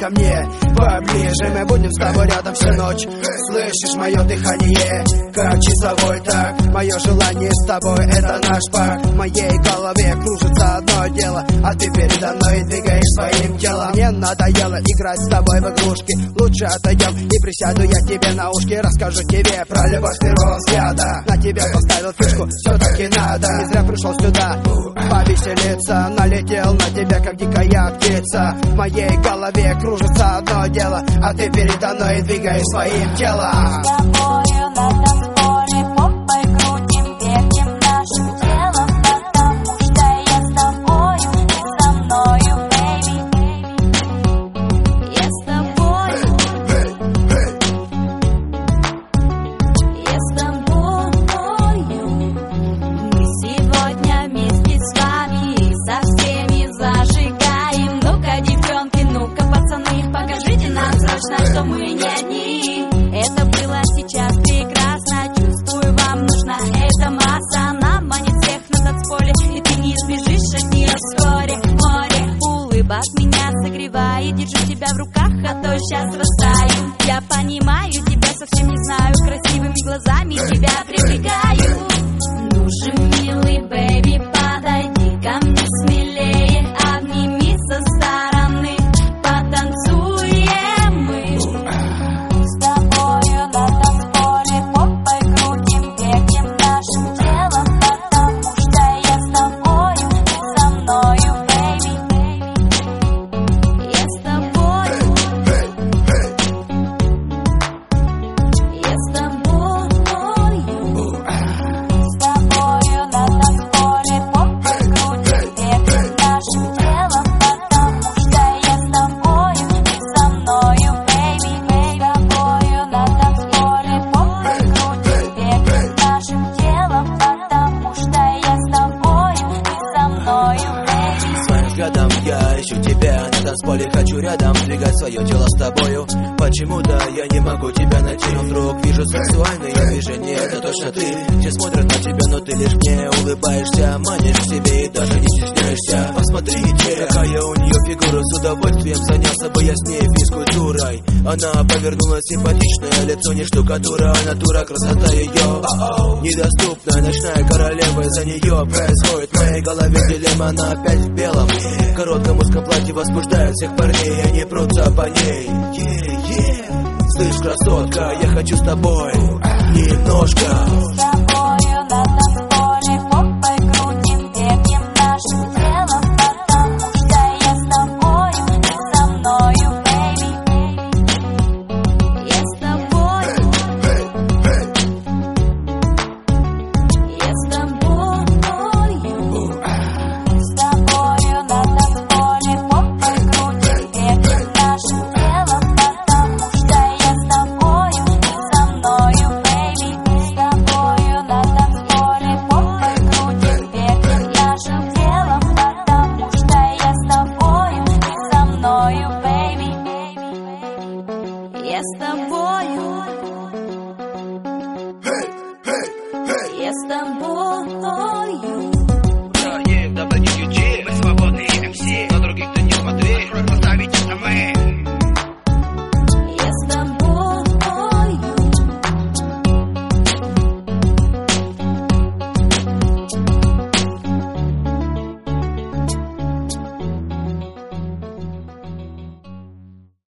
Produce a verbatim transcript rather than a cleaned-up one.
ко мне поближе, мы будем с тобой рядом всю ночь. Слышишь мое дыхание, как часовой так. Мое желание с тобой — это наш пак. В моей голове кружится одно дело, а ты передо мной двигаешь своим телом. Мне надоело играть с тобой в игрушки. Лучше отойдем и присяду я тебе на ушки. Расскажу тебе про любовь с первого взгляда. На тебя поставил фишку, все-таки надо. Не зря пришел сюда повеселиться. Налетел на тебя, как дикая птица. В моей голове кружится одно дело, а ты передо мной двигаешь своим телом. С тобою на танцполе попой крутим, вертим нашим телом, потому что я с тобою, ты со мною, baby. Я с тобою, я с тобою. Мы сегодня вместе с вами и со всеми зажигаем. Ну-ка, девчонки, ну-ка, пацаны, покажите нам срочно, что мы не одни. Это было сейчас прекрасно, чувствую, вам нужна эта масса. Нам манит всех на танцполе, и ты не избежишь от нее вскоре. Море улыбок меня согревает, держу тебя в руках, а то сейчас растаю. Я понимаю, тебя совсем не знаю, красивыми глазами тебя привлекаю. Ну же, милый бэби, подойди ко мне смелее, обними со стороны, потанцуем мы. С тобою на танцполе попой крутим, вертим нашим телом, потому что я с тобою, ты со мною, baby. Я с тобою, я с тобою. С тобою на танцполе попой крутим, вертим нашим телом, потому что я с тобою, ты со мною, baby. С тобою на танцполе попой крутим, вертим нашим телом, потому что я с тобою, ты со мною, baby. Своим взглядом я ищу тебя на танцполе, хочу рядом двигать свое тело с тобою. Почему-то я не могу тебя найти, но вдруг вижу сексуальные движения. Это точно ты, все смотрят на тебя, но ты лишь мне улыбаешься, манишь к себе и даже не стесняешься. Посмотрите, какая у нее фигура, с удовольствием занялся бы я с ней физкультурой. Она повернулась, симпатичное лицо, не штукатура, а натура, красота ее недоступная, ночная королева, из-за нее происходит в моей голове дилемма. Она опять в белом, в коротком узком платье возбуждает всех парней, они прутся по ней. Yeah, yeah. Слышь, красотка, я хочу с тобой немножко. С тобою на танцполе попой крутим, вертим нашим телом, потому что я с тобою, ты со мною, baby. Я с тобою, я с тобою. С тобою на танцполе попой крутим, вертим нашим телом, потому что я с тобою, ты со мною, baby. С тобою на танцполе попой крутим, вертим нашим телом, потому что я с тобою, ты со мною, baby. Я с тобою, я с тобою.